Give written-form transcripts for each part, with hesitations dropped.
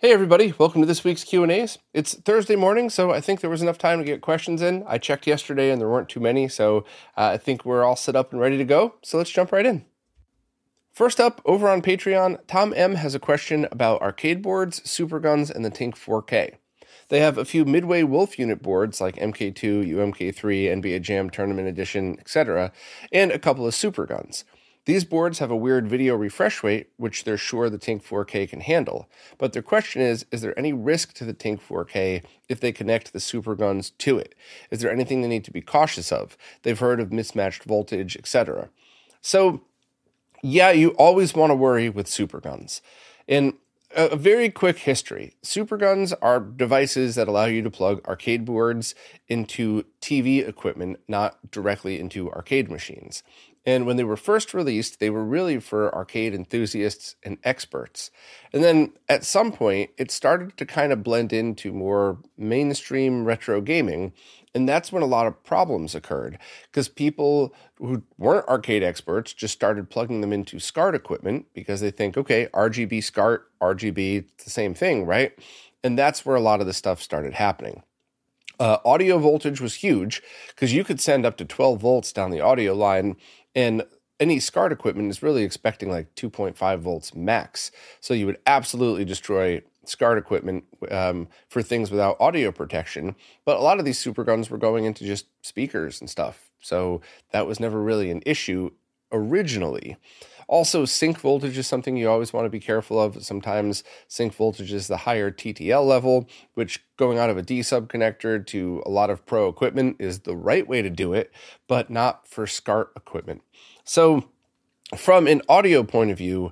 Hey everybody, welcome to this week's Q&As. It's Thursday morning, so I think there was enough time to get questions in. I checked yesterday and there weren't too many, so I think we're all set up and ready to go. So let's jump right in. First up, over on Patreon, Tom M has a question about arcade boards, Superguns, and the Tink 4K. They have a few Midway Wolf unit boards like MK2, UMK3, NBA Jam Tournament Edition, etc., and a couple of Superguns. These boards have a weird video refresh rate, which they're sure the Tink 4K can handle. But their question is there any risk to the Tink 4K if they connect the Superguns to it? Is there anything they need to be cautious of? They've heard of mismatched voltage, etc. So, yeah, you always want to worry with Superguns. In a very quick history, Superguns are devices that allow you to plug arcade boards into TV equipment, not directly into arcade machines. And when they were first released, they were really for arcade enthusiasts and experts. And then at some point, it started to kind of blend into more mainstream retro gaming. And that's when a lot of problems occurred because people who weren't arcade experts just started plugging them into SCART equipment because they think, okay, RGB SCART, RGB, it's the same thing, right? And that's where a lot of the stuff started happening. Audio voltage was huge because you could send up to 12 volts down the audio line, and any SCART equipment is really expecting like 2.5 volts max. So you would absolutely destroy SCART equipment for things without audio protection. But a lot of these Superguns were going into just speakers and stuff. So that was never really an issue originally. Also, sync voltage is something you always want to be careful of. Sometimes sync voltage is the higher TTL level, which going out of a D-sub connector to a lot of pro equipment is the right way to do it, but not for SCART equipment. So from an audio point of view,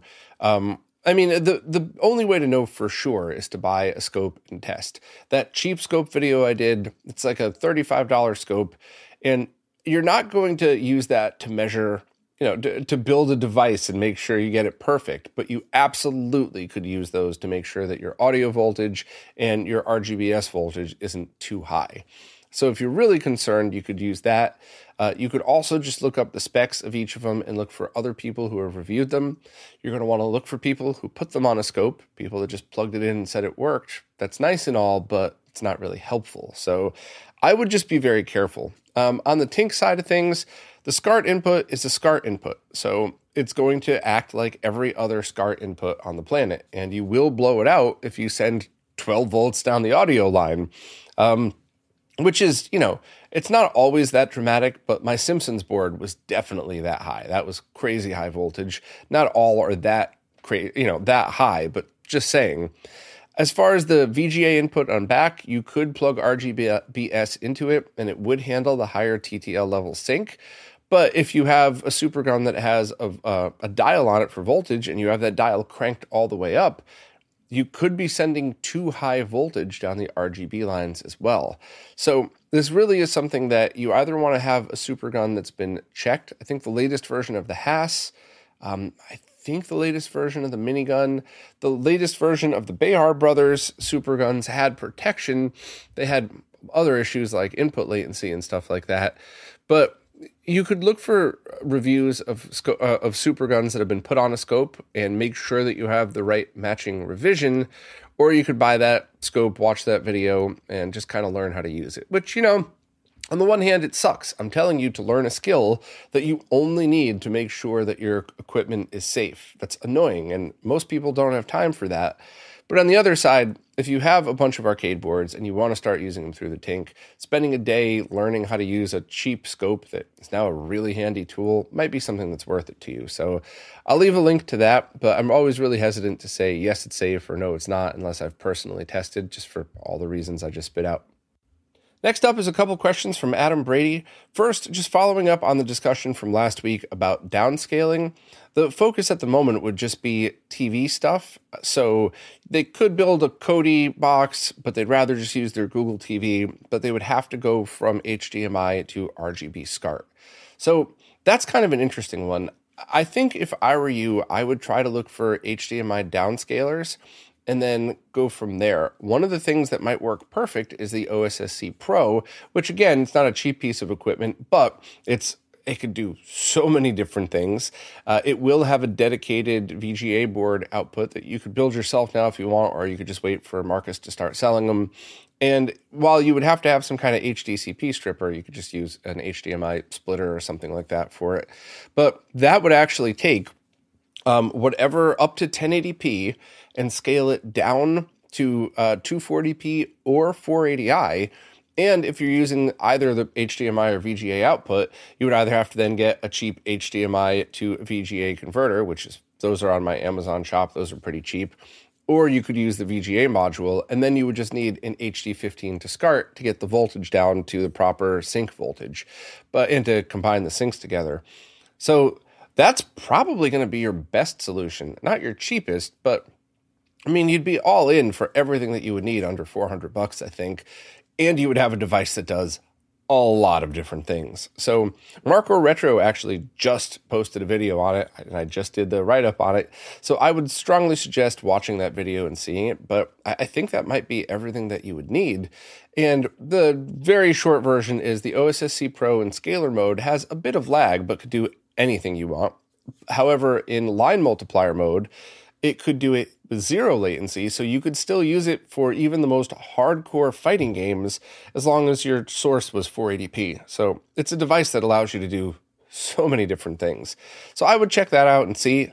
the only way to know for sure is to buy a scope and test. That cheap scope video I did, it's like a $35 scope, and you're not going to use that to measure, to build a device and make sure you get it perfect, but you absolutely could use those to make sure that your audio voltage and your RGBS voltage isn't too high. So if you're really concerned, you could use that. You could also just look up the specs of each of them and look for other people who have reviewed them. You're going to want to look for people who put them on a scope, people that just plugged it in and said it worked. That's nice and all, but it's not really helpful. So I would just be very careful. On the Tink side of things, the SCART input is a SCART input. So it's going to act like every other SCART input on the planet. And you will blow it out if you send 12 volts down the audio line. Which is, it's not always that dramatic, but my Simpsons board was definitely that high. That was crazy high voltage. Not all are that that high, but just saying. As far as the VGA input on back, you could plug RGBS into it, and it would handle the higher TTL level sync. But if you have a Supergun that has a dial on it for voltage, and you have that dial cranked all the way up, you could be sending too high voltage down the RGB lines as well. So this really is something that you either want to have a Supergun that's been checked. I think the latest version of the Haas, I think the latest version of the Minigun, the latest version of the Behar Brothers Superguns had protection. They had other issues like input latency and stuff like that. But you could look for reviews of Superguns that have been put on a scope and make sure that you have the right matching revision, or you could buy that scope, watch that video, and just kind of learn how to use it. Which, on the one hand, it sucks. I'm telling you to learn a skill that you only need to make sure that your equipment is safe. That's annoying, and most people don't have time for that. But on the other side, if you have a bunch of arcade boards and you want to start using them through the Tink, spending a day learning how to use a cheap scope that is now a really handy tool might be something that's worth it to you. So I'll leave a link to that, but I'm always really hesitant to say yes, it's safe, or no, it's not, unless I've personally tested, just for all the reasons I just spit out. Next up is a couple questions from Adam Brady. First, just following up on the discussion from last week about downscaling. The focus at the moment would just be TV stuff. So they could build a Kodi box, but they'd rather just use their Google TV, but they would have to go from HDMI to RGB SCART. So that's kind of an interesting one. I think if I were you, I would try to look for HDMI downscalers and then go from there. One of the things that might work perfect is the OSSC Pro, which again, it's not a cheap piece of equipment, but it's it could do so many different things. It will have a dedicated VGA board output that you could build yourself now if you want, or you could just wait for Marcus to start selling them. And while you would have to have some kind of HDCP stripper, you could just use an HDMI splitter or something like that for it. But that would actually take whatever up to 1080p and scale it down to 240p or 480i. And if you're using either the HDMI or VGA output, you would either have to then get a cheap HDMI to VGA converter, those are on my Amazon shop. Those are pretty cheap. Or you could use the VGA module, and then you would just need an HD15 to SCART to get the voltage down to the proper sync voltage, and to combine the syncs together. So that's probably going to be your best solution. Not your cheapest, but I mean, you'd be all in for everything that you would need under $400, I think. And you would have a device that does a lot of different things. So Marco Retro actually just posted a video on it, and I just did the write-up on it. So I would strongly suggest watching that video and seeing it, but I think that might be everything that you would need. And the very short version is the OSSC Pro in scalar mode has a bit of lag, but could do anything you want. However, in line multiplier mode, it could do it with zero latency, so you could still use it for even the most hardcore fighting games as long as your source was 480p. So it's a device that allows you to do so many different things. So I would check that out and see.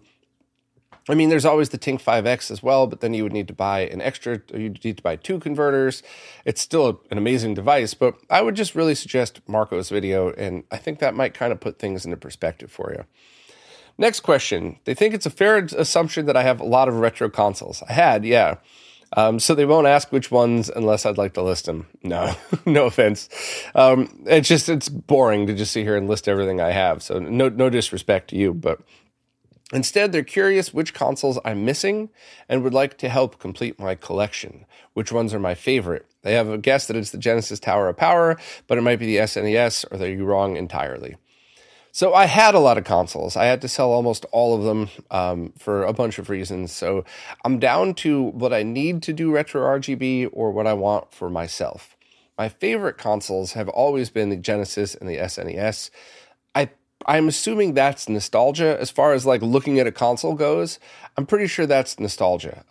I mean, there's always the Tink 5X as well, but then you would need to buy you'd need to buy 2 converters. It's still an amazing device, but I would just really suggest Marco's video, and I think that might kind of put things into perspective for you. Next question. They think it's a fair assumption that I have a lot of retro consoles. I had, yeah. So they won't ask which ones unless I'd like to list them. No, no offense. It's boring to just sit here and list everything I have. So no disrespect to you, but instead they're curious which consoles I'm missing and would like to help complete my collection. Which ones are my favorite? They have a guess that it's the Genesis Tower of Power, but it might be the SNES, or they're wrong entirely. So I had a lot of consoles. I had to sell almost all of them for a bunch of reasons. So I'm down to what I need to do retro RGB or what I want for myself. My favorite consoles have always been the Genesis and the SNES. I'm assuming that's nostalgia. As far as like looking at a console goes, I'm pretty sure that's nostalgia.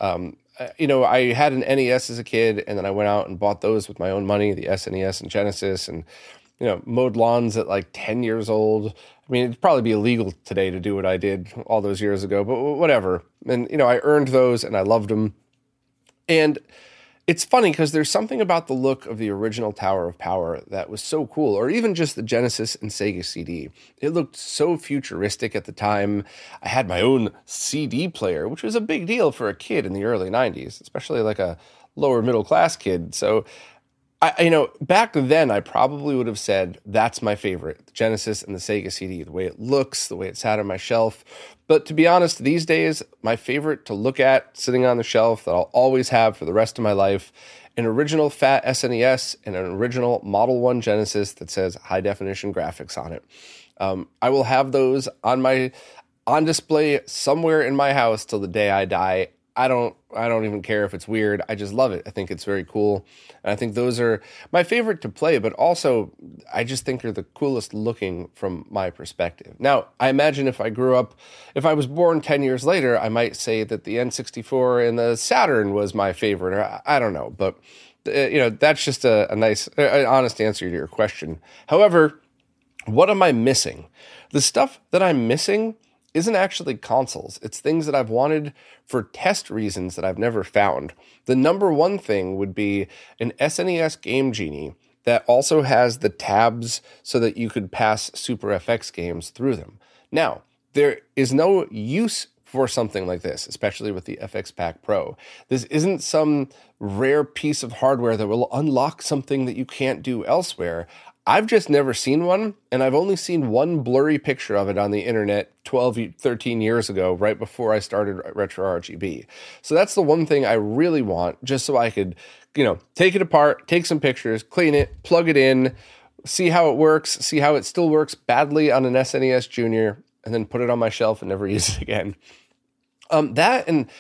I had an NES as a kid, and then I went out and bought those with my own money, the SNES and Genesis, and mowed lawns at like 10 years old. I mean, it'd probably be illegal today to do what I did all those years ago, but whatever. And, I earned those and I loved them. And it's funny because there's something about the look of the original Tower of Power that was so cool, or even just the Genesis and Sega CD. It looked so futuristic at the time. I had my own CD player, which was a big deal for a kid in the early 90s, especially like a lower middle class kid. So back then, I probably would have said that's my favorite, the Genesis and the Sega CD, the way it looks, the way it sat on my shelf. But to be honest, these days, my favorite to look at sitting on the shelf that I'll always have for the rest of my life, an original fat SNES and an original Model 1 Genesis that says high definition graphics on it. I will have those on display somewhere in my house till the day I die. I don't even care if it's weird. I just love it. I think it's very cool. And I think those are my favorite to play, but also I just think they're the coolest looking from my perspective. Now, I imagine if I was born 10 years later, I might say that the N64 and the Saturn was my favorite, or I don't know. But, that's just a nice, honest answer to your question. However, what am I missing? The stuff that I'm missing isn't actually consoles. It's things that I've wanted for test reasons that I've never found. The number one thing would be an SNES Game Genie that also has the tabs so that you could pass Super FX games through them. Now, there is no use for something like this, especially with the FX Pack Pro. This isn't some rare piece of hardware that will unlock something that you can't do elsewhere. I've just never seen one, and I've only seen one blurry picture of it on the internet 13 years ago, right before I started Retro RGB. So that's the one thing I really want, just so I could, take it apart, take some pictures, clean it, plug it in, see how it works, see how it still works badly on an SNES Junior, and then put it on my shelf and never use it again. That and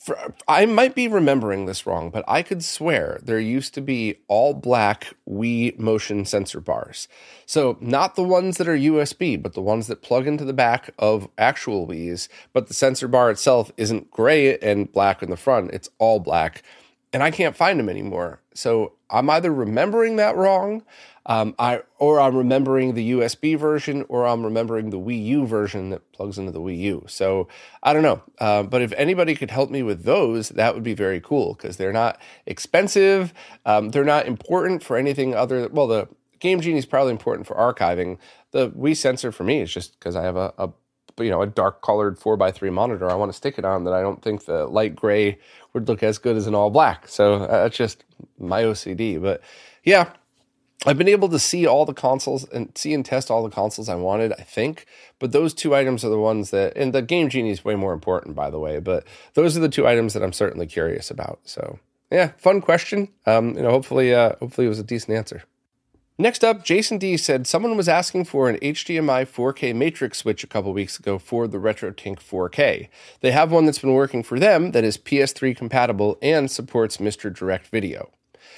I might be remembering this wrong, but I could swear there used to be all black Wii motion sensor bars. So not the ones that are USB, but the ones that plug into the back of actual Wiis, but the sensor bar itself isn't gray and black in the front, it's all black. And I can't find them anymore. So I'm either remembering that wrong, I'm remembering the USB version, or I'm remembering the Wii U version that plugs into the Wii U. So I don't know. But if anybody could help me with those, that would be very cool, because they're not expensive. They're not important for anything other. Well, the Game Genie is probably important for archiving. The Wii sensor for me is just because I have a dark colored 4x3 monitor I want to stick it on, that I don't think the light gray would look as good as an all black. So that's just my OCD. But yeah, I've been able to see all the consoles and see and test all the consoles I wanted, I think. But those two items are the ones that, and the Game Genie is way more important, by the way. But those are the two items that I'm certainly curious about. So yeah, fun question. Hopefully it was a decent answer. Next up, Jason D said someone was asking for an HDMI 4K matrix switch a couple weeks ago for the RetroTink 4K. They have one that's been working for them that is PS3 compatible and supports Mr. Direct Video.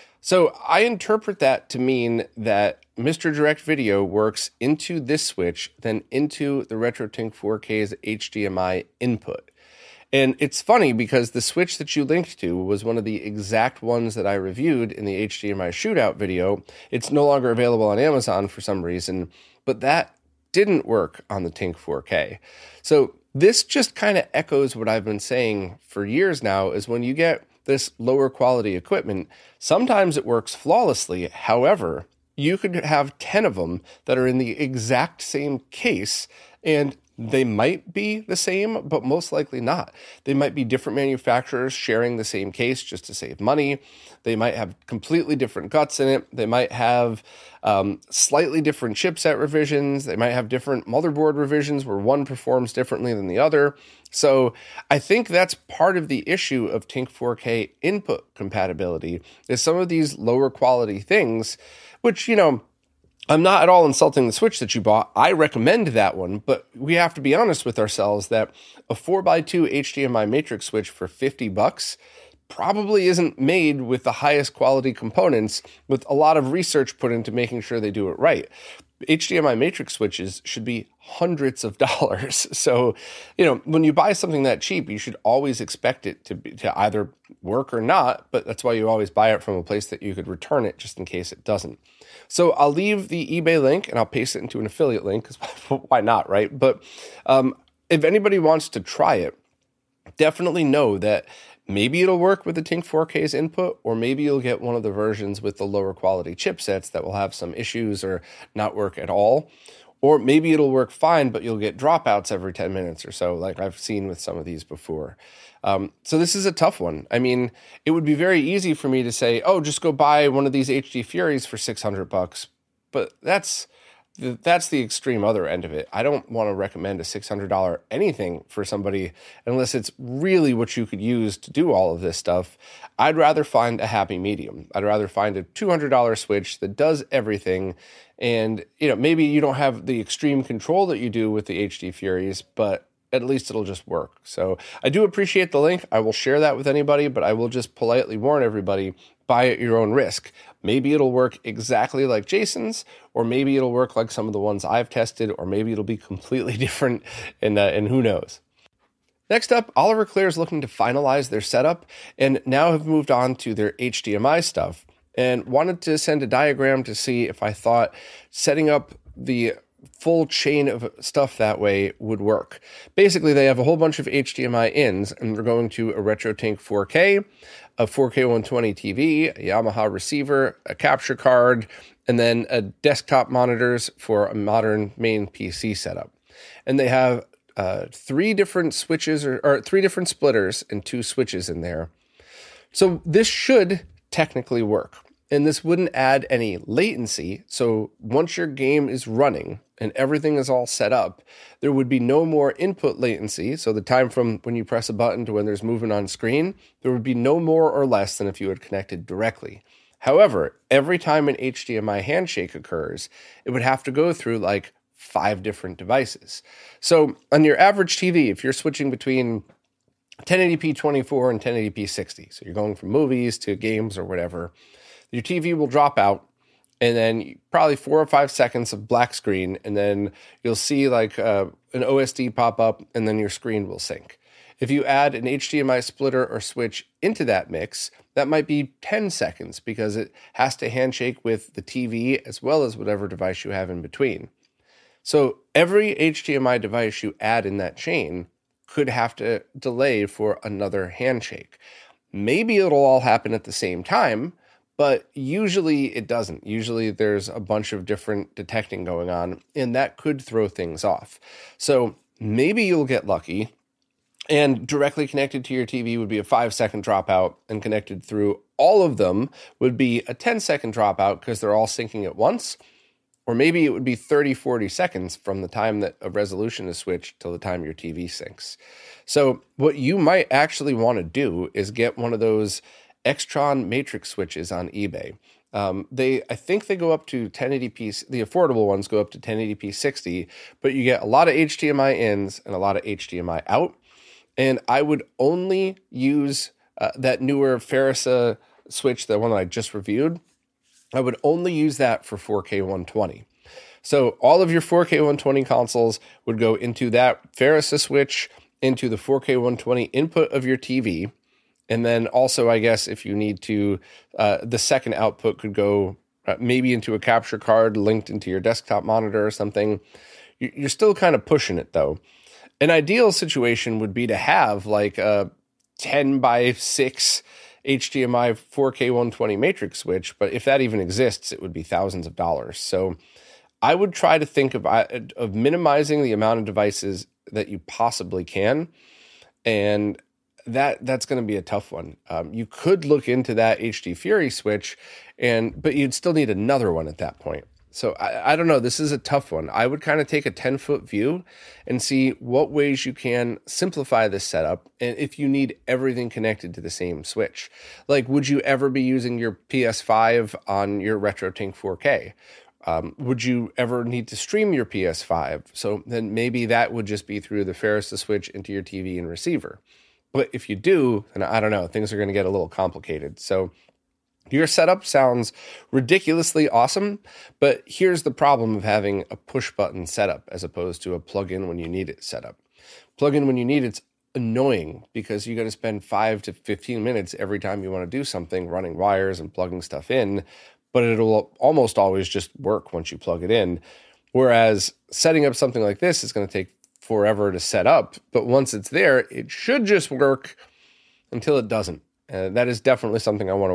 So I interpret that to mean that Mr. Direct Video works into this switch, then into the RetroTink 4K's HDMI input. And it's funny because the switch that you linked to was one of the exact ones that I reviewed in the HDMI shootout video. It's no longer available on Amazon for some reason, but that didn't work on the Tink 4K. So this just kind of echoes what I've been saying for years now, is when you get this lower quality equipment, sometimes it works flawlessly. However, you could have 10 of them that are in the exact same case, and they might be the same, but most likely not. They might be different manufacturers sharing the same case just to save money. They might have completely different guts in it. They might have slightly different chipset revisions. They might have different motherboard revisions where one performs differently than the other. So I think that's part of the issue of Tink 4K input compatibility, is some of these lower quality things, which, I'm not at all insulting the Switch that you bought. I recommend that one, but we have to be honest with ourselves that a 4x2 HDMI matrix switch for $50 probably isn't made with the highest quality components, with a lot of research put into making sure they do it right. HDMI matrix switches should be hundreds of dollars. So, when you buy something that cheap, you should always expect it to either work or not, but that's why you always buy it from a place that you could return it just in case it doesn't. So I'll leave the eBay link and I'll paste it into an affiliate link, because why not, right? But if anybody wants to try it, definitely know that maybe it'll work with the Tink 4K's input, or maybe you'll get one of the versions with the lower quality chipsets that will have some issues or not work at all. Or maybe it'll work fine, but you'll get dropouts every 10 minutes or so, like I've seen with some of these before. So this is a tough one. I mean, it would be very easy for me to say, oh, just go buy one of these HD Furies for $600. But that's the extreme other end of it. I don't want to recommend a $600 anything for somebody unless it's really what you could use to do all of this stuff. I'd rather find a happy medium. I'd rather find a $200 Switch that does everything. And, maybe you don't have the extreme control that you do with the HD Furies, but at least it'll just work. So I do appreciate the link. I will share that with anybody, but I will just politely warn everybody, buy at your own risk. Maybe it'll work exactly like Jason's, or maybe it'll work like some of the ones I've tested, or maybe it'll be completely different, and who knows. Next up, Oliver Clare is looking to finalize their setup and now have moved on to their HDMI stuff, and wanted to send a diagram to see if I thought setting up the full chain of stuff that way would work. Basically, they have a whole bunch of HDMI ins, and they're going to a RetroTink 4K, a 4K 120 TV, a Yamaha receiver, a capture card, and then a desktop monitors for a modern main PC setup. And they have 3 different switches or 3 different splitters and 2 switches in there. So this should technically work. And this wouldn't add any latency. So once your game is running and everything is all set up, there would be no more input latency. So the time from when you press a button to when there's movement on screen, there would be no more or less than if you had connected directly. However, every time an HDMI handshake occurs, it would have to go through like 5 different devices. So on your average TV, if you're switching between 1080p 24 and 1080p 60. So you're going from movies to games or whatever. Your TV will drop out, and then probably 4 or 5 seconds of black screen, and then you'll see like an OSD pop up, and then your screen will sync. If you add an HDMI splitter or switch into that mix, that might be 10 seconds because it has to handshake with the TV as well as whatever device you have in between. So every HDMI device you add in that chain could have to delay for another handshake. Maybe it'll all happen at the same time, but usually it doesn't. Usually there's a bunch of different detecting going on, and that could throw things off. So maybe you'll get lucky, and directly connected to your TV would be a 5-second dropout, and connected through all of them would be a 10-second dropout because they're all syncing at once. Or maybe it would be 30, 40 seconds from the time that a resolution is switched till the time your TV syncs. So what you might actually want to do is get one of those Extron matrix switches on eBay. I think they go up to 1080p, the affordable ones go up to 1080p 60, but you get a lot of HDMI ins and a lot of HDMI out. And I would only use that newer Ferrisa switch, the one that I just reviewed. I would only use that for 4K 120. So all of your 4K 120 consoles would go into that Ferrisa switch, into the 4K 120 input of your TV. And then also, I guess, if you need to, the second output could go maybe into a capture card linked into your desktop monitor or something. You're still kind of pushing it, though. An ideal situation would be to have like a 10 by 6 HDMI 4K 120 matrix switch, but if that even exists, it would be thousands of dollars. So I would try to think of minimizing the amount of devices that you possibly can, and that's going to be a tough one. You could look into that HD Fury switch, but you'd still need another one at that point. So I don't know. This is a tough one. I would kind of take a 10-foot view and see what ways you can simplify this setup, and if you need everything connected to the same switch. Like, would you ever be using your PS5 on your RetroTink 4K? Would you ever need to stream your PS5? So then maybe that would just be through the Ferrisa switch into your TV and receiver. But if you do, then I don't know, things are going to get a little complicated. So your setup sounds ridiculously awesome, but here's the problem of having a push-button setup as opposed to a plug-in when you need it setup. Plug-in when you need it's annoying because you got to spend 5 to 15 minutes every time you want to do something running wires and plugging stuff in, but it'll almost always just work once you plug it in. Whereas setting up something like this is going to take forever to set up, but once it's there, it should just work until it doesn't. That is definitely something I want to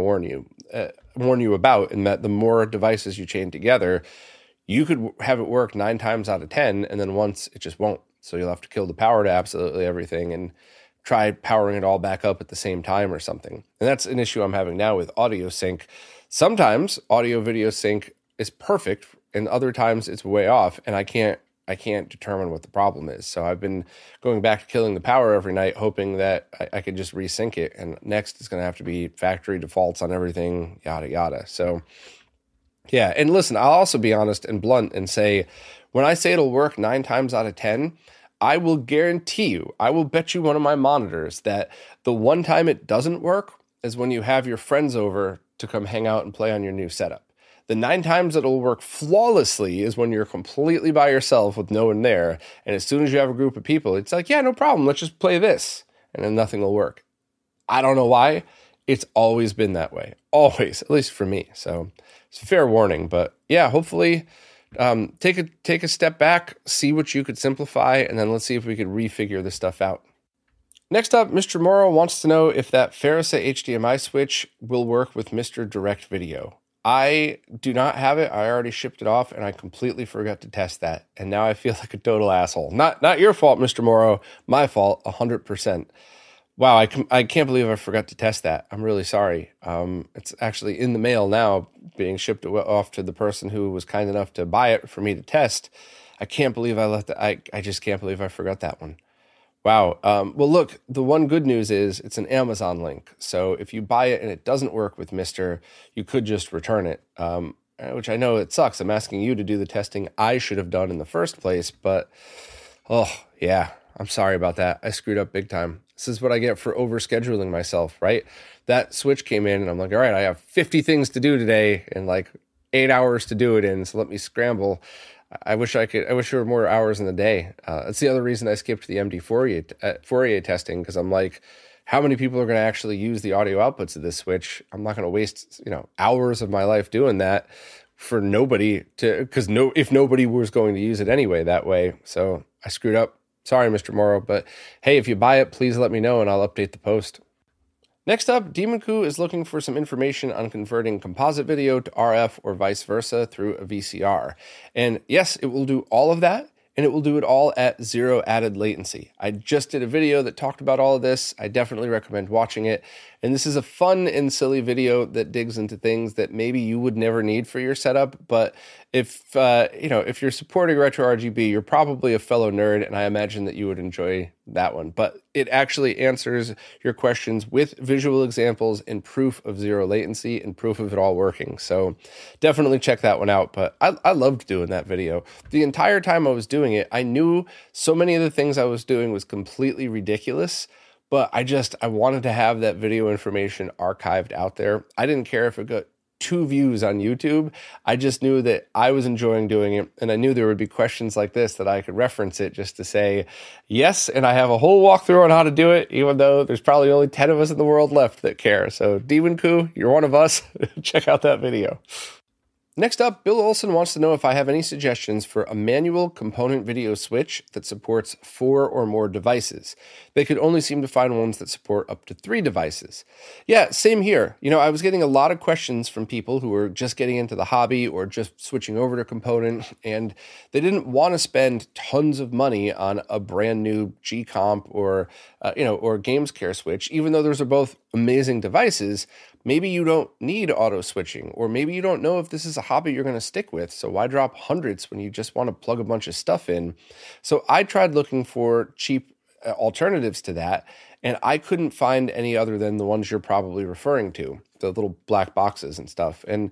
warn you about, in that the more devices you chain together, you could have it work 9 times out of 10, and then once it just won't. So you'll have to kill the power to absolutely everything and try powering it all back up at the same time or something. And that's an issue I'm having now with audio sync. Sometimes audio video sync is perfect, and other times it's way off, and I can't determine what the problem is. So I've been going back to killing the power every night, hoping that I could just resync it. And next it's going to have to be factory defaults on everything, yada, yada. So yeah. And listen, I'll also be honest and blunt and say, when I say it'll work 9 times out of 10, I will guarantee you, I will bet you one of my monitors that the one time it doesn't work is when you have your friends over to come hang out and play on your new setup. The 9 times it'll work flawlessly is when you're completely by yourself with no one there. And as soon as you have a group of people, it's like, yeah, no problem. Let's just play this. And then nothing will work. I don't know why. It's always been that way. Always, at least for me. So it's a fair warning. But yeah, hopefully take a step back, see what you could simplify, and then let's see if we could refigure this stuff out. Next up, Mr. Morrow wants to know if that Ferrisa HDMI switch will work with Mr. Direct Video. I do not have it. I already shipped it off, and I completely forgot to test that. And now I feel like a total asshole. Not your fault, Mr. Morrow. My fault, 100%. Wow, I can't believe I forgot to test that. I'm really sorry. It's actually in the mail now, being shipped off to the person who was kind enough to buy it for me to test. I can't believe I left it. I just can't believe I forgot that one. Wow. Well, look, the one good news is it's an Amazon link. So if you buy it and it doesn't work with Mr., you could just return it, which I know it sucks. I'm asking you to do the testing I should have done in the first place. But, oh, yeah, I'm sorry about that. I screwed up big time. This is what I get for overscheduling myself, right? That switch came in and I'm like, all right, I have 50 things to do today and like 8 hours to do it in. So let me scramble. I wish there were more hours in the day. That's the other reason I skipped the MD Fourier testing, because I'm like, how many people are going to actually use the audio outputs of this switch? I'm not going to waste, hours of my life doing that for nobody because if nobody was going to use it anyway that way. So I screwed up. Sorry, Mr. Morrow, but hey, if you buy it, please let me know and I'll update the post. Next up, Demonku is looking for some information on converting composite video to RF or vice versa through a VCR. And yes, it will do all of that, and it will do it all at zero added latency. I just did a video that talked about all of this. I definitely recommend watching it. And this is a fun and silly video that digs into things that maybe you would never need for your setup. But if you're supporting Retro RGB, you're probably a fellow nerd, and I imagine that you would enjoy that one. But it actually answers your questions with visual examples and proof of zero latency and proof of it all working. So definitely check that one out. But I loved doing that video. The entire time I was doing it, I knew so many of the things I was doing was completely ridiculous. But I wanted to have that video information archived out there. I didn't care if it got 2 views on YouTube. I just knew that I was enjoying doing it. And I knew there would be questions like this that I could reference it just to say, yes, and I have a whole walkthrough on how to do it, even though there's probably only 10 of us in the world left that care. So Demonku, you're one of us. Check out that video. Next up, Bill Olson wants to know if I have any suggestions for a manual component video switch that supports 4 or more devices. They could only seem to find ones that support up to 3 devices. Yeah, same here. I was getting a lot of questions from people who were just getting into the hobby or just switching over to component, and they didn't want to spend tons of money on a brand new G-Comp or GamesCare switch, even though those are both amazing devices. Maybe you don't need auto switching, or maybe you don't know if this is a hobby you're going to stick with. So why drop hundreds when you just want to plug a bunch of stuff in? So I tried looking for cheap alternatives to that, and I couldn't find any other than the ones you're probably referring to, the little black boxes and stuff. And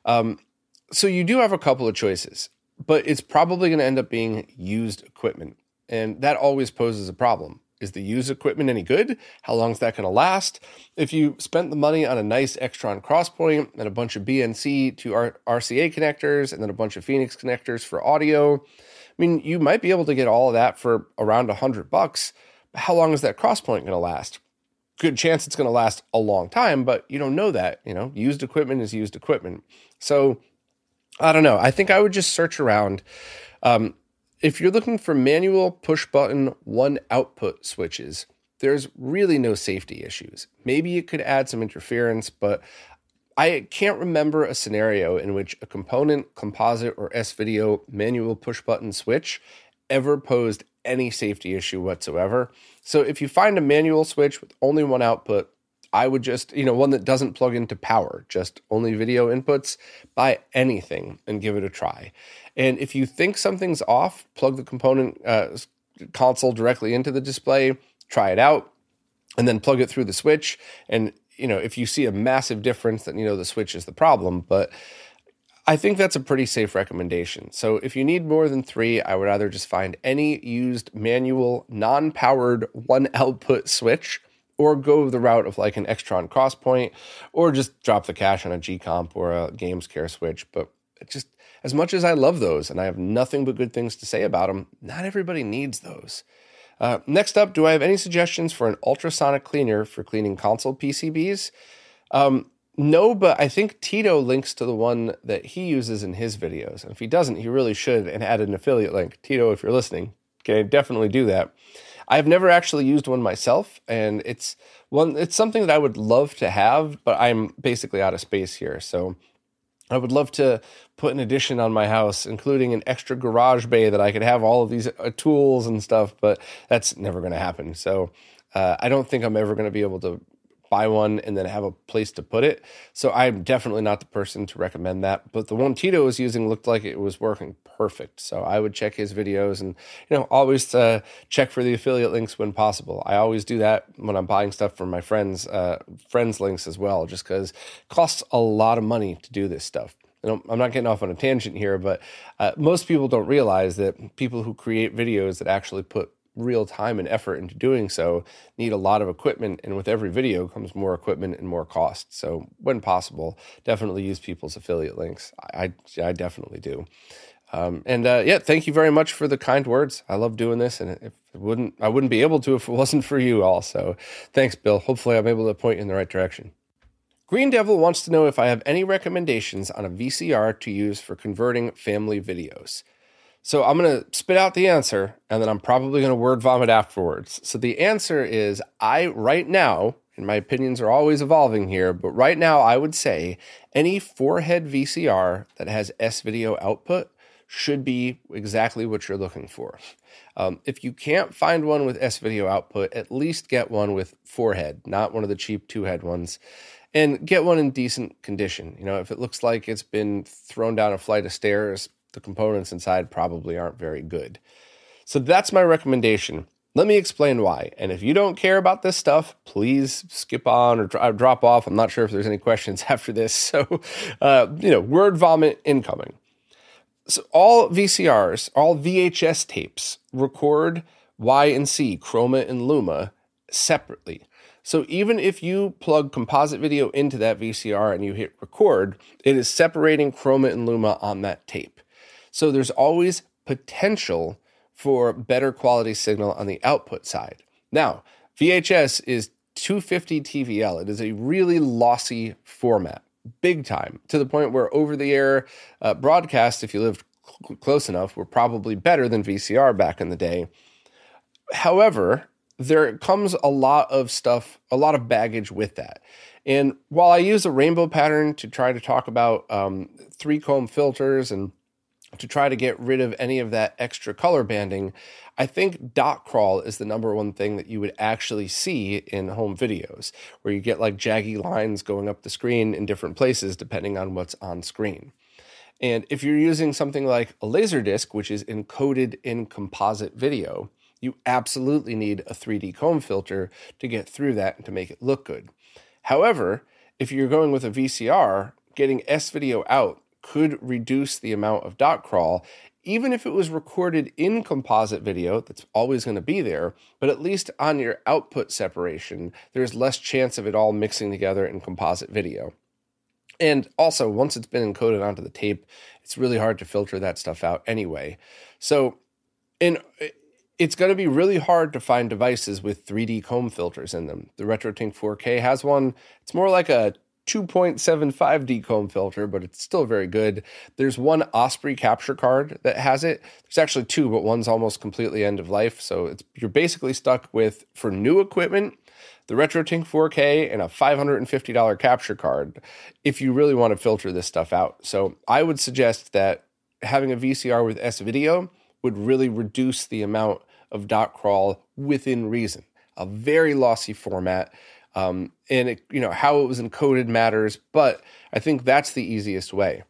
so you do have a couple of choices, but it's probably going to end up being used equipment. And that always poses a problem. Is the used equipment any good? How long is that going to last? If you spent the money on a nice Extron Crosspoint and a bunch of BNC to RCA connectors and then a bunch of Phoenix connectors for audio, you might be able to get all of that for around $100. How long is that Crosspoint going to last? Good chance it's going to last a long time, but you don't know that. Used equipment is used equipment. So I don't know. I think I would just search around. If you're looking for manual push-button one output switches, there's really no safety issues. Maybe it could add some interference, but I can't remember a scenario in which a component, composite, or S-Video manual push-button switch ever posed any safety issue whatsoever. So if you find a manual switch with only one output, I would just, one that doesn't plug into power, just only video inputs, buy anything and give it a try. And if you think something's off, plug the component console directly into the display, try it out, and then plug it through the switch. And, if you see a massive difference, then the switch is the problem. But I think that's a pretty safe recommendation. So if you need more than 3, I would either just find any used manual, non-powered one output switch, or go the route of like an Extron Crosspoint, or just drop the cash on a G-Comp or a GamesCare switch. But just as much as I love those, and I have nothing but good things to say about them, not everybody needs those. Next up, do I have any suggestions for an ultrasonic cleaner for cleaning console PCBs? No, but I think Tito links to the one that he uses in his videos. And if he doesn't, he really should, and add an affiliate link. Tito, if you're listening, okay, definitely do that. I've never actually used one myself, and it's something that I would love to have, but I'm basically out of space here. So I would love to put an addition on my house, including an extra garage bay that I could have all of these tools and stuff, but that's never going to happen. So I don't think I'm ever going to be able to buy one and then have a place to put it. So I'm definitely not the person to recommend that. But the one Tito was using looked like it was working perfect. So I would check his videos and, always check for the affiliate links when possible. I always do that when I'm buying stuff from my friends links as well, just because it costs a lot of money to do this stuff. I'm not getting off on a tangent here, but most people don't realize that people who create videos that actually put real time and effort into doing so, need a lot of equipment. And with every video comes more equipment and more cost. So when possible, definitely use people's affiliate links. I definitely do. Thank you very much for the kind words. I love doing this, and I wouldn't be able to if it wasn't for you all. So thanks, Bill. Hopefully I'm able to point you in the right direction. Green Devil wants to know if I have any recommendations on a VCR to use for converting family videos. So I'm going to spit out the answer, and then I'm probably going to word vomit afterwards. So the answer is right now, and my opinions are always evolving here, but right now I would say any 4-head VCR that has S-video output should be exactly what you're looking for. If you can't find one with S-video output, at least get one with 4-head, not one of the cheap 2-head ones. And get one in decent condition. If it looks like it's been thrown down a flight of stairs, the components inside probably aren't very good. So that's my recommendation. Let me explain why. And if you don't care about this stuff, please skip on or drop off. I'm not sure if there's any questions after this. So, word vomit incoming. So all VCRs, all VHS tapes record Y and C, chroma and luma, separately. So even if you plug composite video into that VCR and you hit record, it is separating chroma and luma on that tape. So there's always potential for better quality signal on the output side. Now, VHS is 250 TVL. It is a really lossy format, big time, to the point where over-the-air broadcasts, if you lived close enough, were probably better than VCR back in the day. However, there comes a lot of stuff, a lot of baggage with that. And while I use a rainbow pattern to try to talk about 3-comb filters and to try to get rid of any of that extra color banding, I think dot crawl is the number one thing that you would actually see in home videos, where you get like jaggy lines going up the screen in different places depending on what's on screen. And if you're using something like a Laserdisc, which is encoded in composite video, you absolutely need a 3D comb filter to get through that and to make it look good. However, if you're going with a VCR, getting S-video out could reduce the amount of dot crawl, even if it was recorded in composite video, that's always going to be there, but at least on your output separation, there's less chance of it all mixing together in composite video. And also, once it's been encoded onto the tape, it's really hard to filter that stuff out anyway. So, it's going to be really hard to find devices with 3D comb filters in them. The RetroTink 4K has one. It's more like a 2.75D comb filter, but it's still very good. There's one Osprey capture card that has it. There's actually two, but one's almost completely end of life. So you're basically stuck with, for new equipment, the RetroTink 4K and a $550 capture card if you really want to filter this stuff out. So I would suggest that having a VCR with S-video would really reduce the amount of dot crawl within reason. A very lossy format. And how it was encoded matters, but I think that's the easiest way.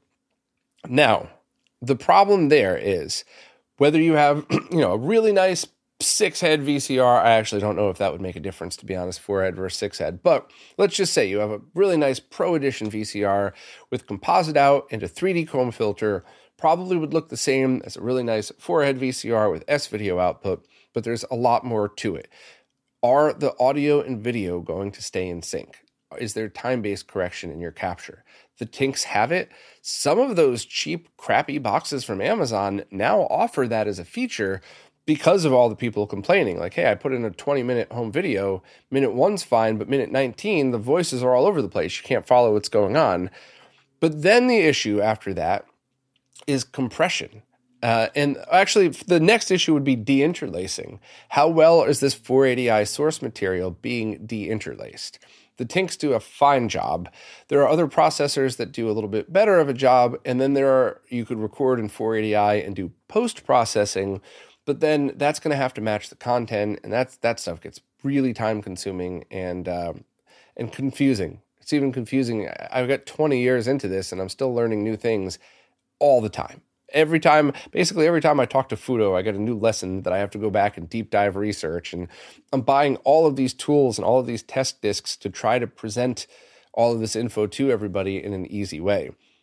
Now, the problem there is whether you have, a really nice 6-head VCR. I actually don't know if that would make a difference, to be honest, 4-head versus 6-head. But let's just say you have a really nice Pro Edition VCR with composite out and a 3D comb filter. Probably would look the same as a really nice 4-head VCR with S-video output, but there's a lot more to it. Are the audio and video going to stay in sync? Is there time-based correction in your capture? The Tinks have it. Some of those cheap, crappy boxes from Amazon now offer that as a feature because of all the people complaining. Like, hey, I put in a 20-minute home video. Minute 1's fine, but minute 19, the voices are all over the place. You can't follow what's going on. But then the issue after that is compression. And actually, the next issue would be deinterlacing. How well is this 480i source material being deinterlaced? The Tinks do a fine job. There are other processors that do a little bit better of a job, and then you could record in 480i and do post-processing, but then that's going to have to match the content, and that stuff gets really time-consuming and confusing. It's even confusing. I've got 20 years into this, and I'm still learning new things all the time. Every time I talk to Fudo, I get a new lesson that I have to go back and deep dive research. And I'm buying all of these tools and all of these test discs to try to present all of this info to everybody in an easy way.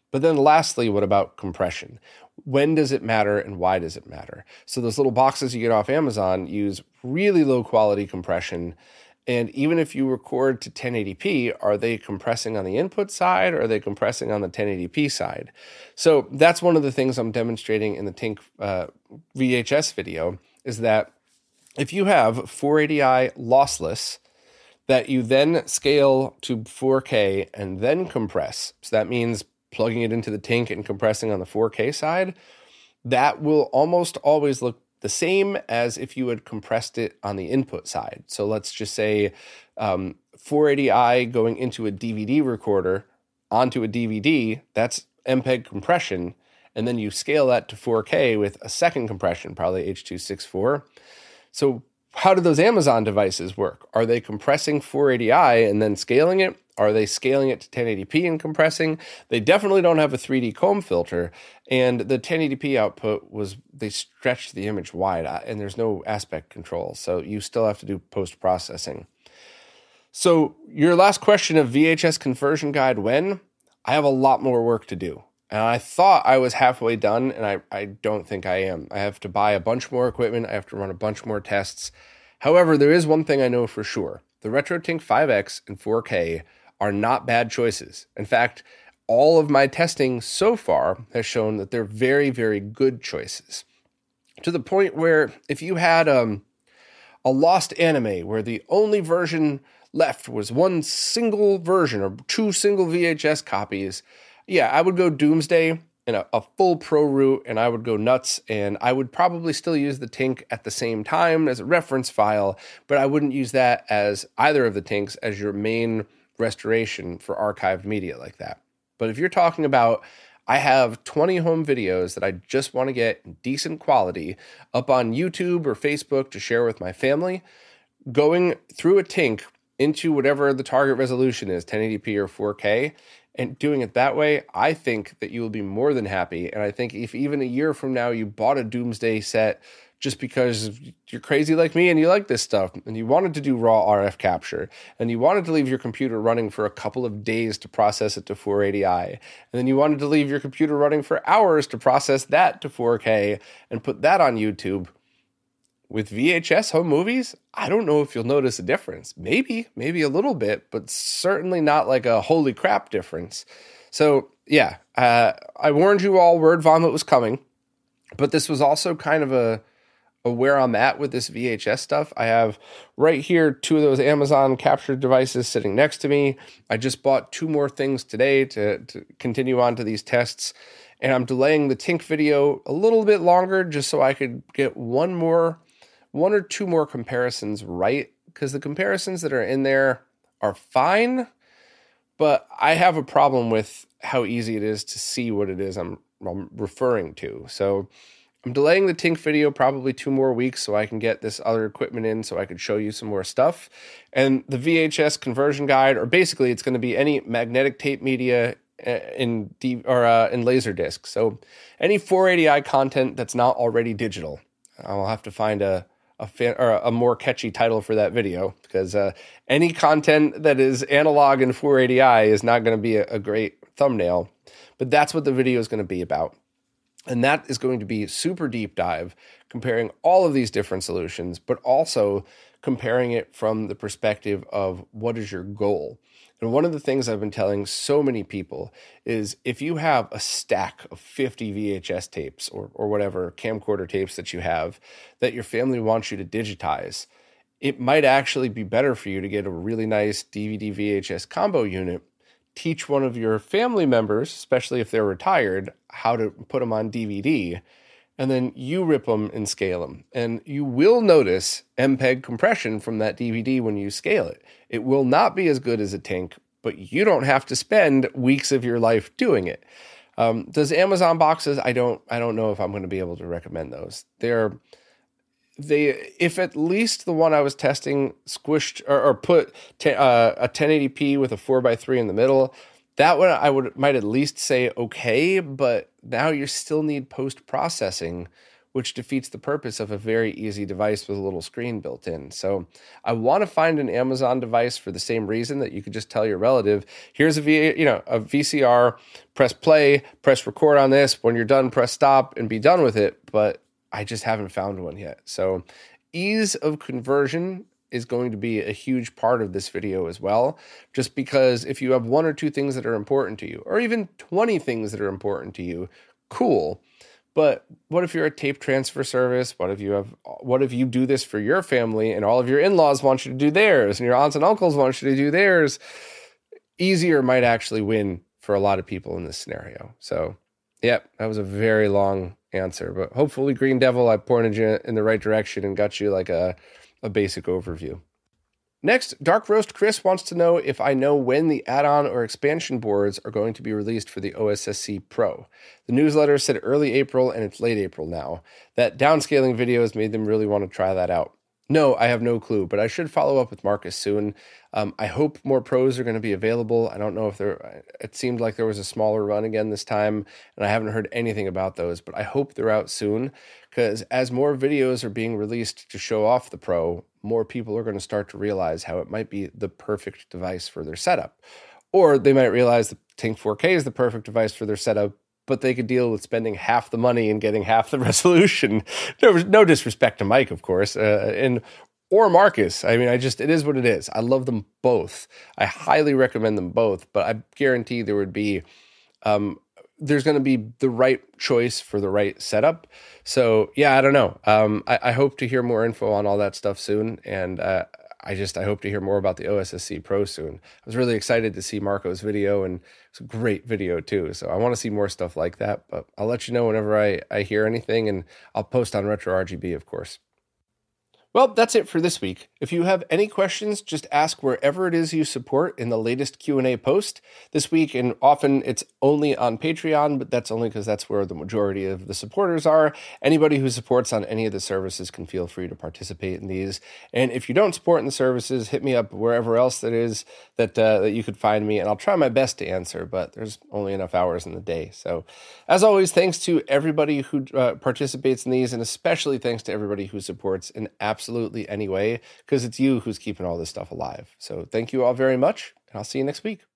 But then lastly, what about compression? When does it matter and why does it matter? So those little boxes you get off Amazon use really low quality compression. And even if you record to 1080p, are they compressing on the input side or are they compressing on the 1080p side? So that's one of the things I'm demonstrating in the Tink VHS video, is that if you have 480i lossless that you then scale to 4K and then compress, so that means plugging it into the Tink and compressing on the 4K side, that will almost always look the same as if you had compressed it on the input side. So let's just say 480i going into a DVD recorder onto a DVD, that's MPEG compression, and then you scale that to 4K with a second compression, probably H.264. So how do those Amazon devices work? Are they compressing 480i and then scaling it? Are they scaling it to 1080p and compressing? They definitely don't have a 3D comb filter. And the 1080p output they stretched the image wide and there's no aspect control. So you still have to do post-processing. So your last question of VHS conversion guide, when? I have a lot more work to do. And I thought I was halfway done, and I don't think I am. I have to buy a bunch more equipment. I have to run a bunch more tests. However, there is one thing I know for sure. The RetroTink 5X and 4K are not bad choices. In fact, all of my testing so far has shown that they're very, very good choices. To the point where if you had a lost anime where the only version left was one single version or two single VHS copies, yeah, I would go Doomsday in a full pro route, and I would go nuts, and I would probably still use the Tink at the same time as a reference file, but I wouldn't use that as either of the Tinks as your main restoration for archived media like that. But if you're talking about, I have 20 home videos that I just want to get in decent quality up on YouTube or Facebook to share with my family, going through a Tink into whatever the target resolution is, 1080p or 4K, and doing it that way, I think that you will be more than happy. And I think if even a year from now you bought a Doomsday set just because you're crazy like me and you like this stuff and you wanted to do raw RF capture and you wanted to leave your computer running for a couple of days to process it to 480i, and then you wanted to leave your computer running for hours to process that to 4K and put that on YouTube, with VHS home movies, I don't know if you'll notice a difference. Maybe a little bit, but certainly not like a holy crap difference. So yeah, I warned you all word vomit was coming, but this was also kind of a where I'm at with this VHS stuff. I have right here 2 of those Amazon capture devices sitting next to me. I just bought 2 more things today to continue on to these tests. And I'm delaying the Tink video a little bit longer just so I could get one or two more comparisons right, because the comparisons that are in there are fine, but I have a problem with how easy it is to see what it is I'm referring to. So I'm delaying the Tink video probably 2 more weeks so I can get this other equipment in so I could show you some more stuff. And the VHS conversion guide, or basically it's going to be any magnetic tape media in Laserdisc. So any 480i content that's not already digital. I'll have to find a more catchy title for that video, because any content that is analog in 480i is not going to be a great thumbnail. But that's what the video is going to be about. And that is going to be a super deep dive, comparing all of these different solutions, but also comparing it from the perspective of what is your goal. And one of the things I've been telling so many people is if you have a stack of 50 VHS tapes or whatever camcorder tapes that you have that your family wants you to digitize, it might actually be better for you to get a really nice DVD VHS combo unit, teach one of your family members, especially if they're retired, how to put them on DVD, and then you rip them and scale them. And you will notice MPEG compression from that DVD when you scale it. It will not be as good as a Tink, but you don't have to spend weeks of your life doing it. Those Amazon boxes, I don't know if I'm going to be able to recommend those. If at least the one I was testing squished or put a 1080p with a 4:3 in the middle, that one might at least say okay, but now you still need post-processing, which defeats the purpose of a very easy device with a little screen built in. So I want to find an Amazon device for the same reason that you could just tell your relative, here's a VCR, press play, press record on this. When you're done, press stop and be done with it. But I just haven't found one yet. So ease of conversion is going to be a huge part of this video as well, just because if you have one or two things that are important to you, or even 20 things that are important to you, cool. But what if you're a tape transfer service? What if you do this for your family and all of your in-laws want you to do theirs and your aunts and uncles want you to do theirs? Easier might actually win for a lot of people in this scenario. So, yep, that was a very long answer, but hopefully Green Devil, I pointed you in the right direction and got you like a basic overview. Next, Dark Roast Chris wants to know if I know when the add-on or expansion boards are going to be released for the OSSC Pro. The newsletter said early April, and it's late April now. That downscaling video has made them really want to try that out. No, I have no clue, but I should follow up with Marcus soon. I hope more pros are going to be available. I don't know if it seemed like there was a smaller run again this time, and I haven't heard anything about those, but I hope they're out soon, because as more videos are being released to show off the Pro, more people are going to start to realize how it might be the perfect device for their setup. Or they might realize the Tink 4K is the perfect device for their setup, but they could deal with spending half the money and getting half the resolution. No disrespect to Mike, of course, or Marcus. I mean, it is what it is. I love them both. I highly recommend them both, but I guarantee there would be, there's going to be the right choice for the right setup. So yeah, I don't know. I hope to hear more info on all that stuff soon. And, I hope to hear more about the OSSC Pro soon. I was really excited to see Marco's video, and it's a great video too. So I want to see more stuff like that, but I'll let you know whenever I hear anything, and I'll post on Retro RGB, of course. Well, that's it for this week. If you have any questions, just ask wherever it is you support in the latest Q&A post. This week, and often it's only on Patreon, but that's only because that's where the majority of the supporters are. Anybody who supports on any of the services can feel free to participate in these. And if you don't support in the services, hit me up wherever else that is that you could find me, and I'll try my best to answer, but there's only enough hours in the day. So as always, thanks to everybody who participates in these, and especially thanks to everybody who supports in absolutely any way, because it's you who's keeping all this stuff alive. So thank you all very much, and I'll see you next week.